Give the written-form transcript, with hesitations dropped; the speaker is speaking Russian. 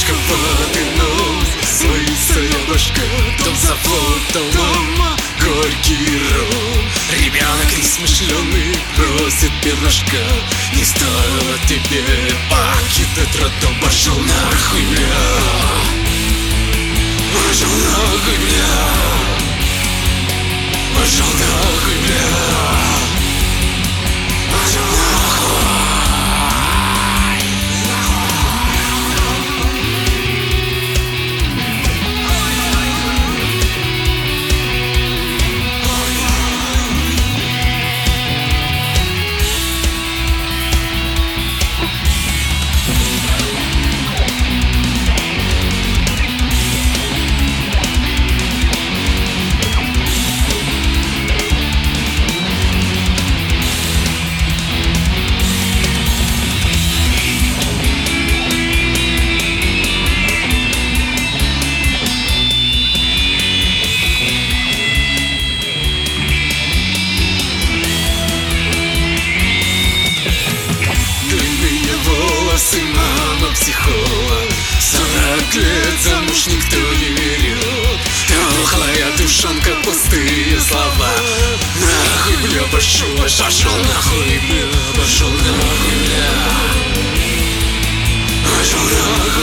Бабушка под вином, своя башка, дом завод, дома, горький ром. Ребенок несмышленый просит пирожка. Не стоило тебе покидать роддом. Пошел нахуй, бля. Пошел нахуй, бля. Пошел нахуй, бля. Пошел нахуй. Мама психолог, 40 лет замуж никто не берет. Тухлая душонка, пустые слова. Нахуй, бля, пошел нахуй, бля. Пошел нахуй, бля. Пошел нахуй.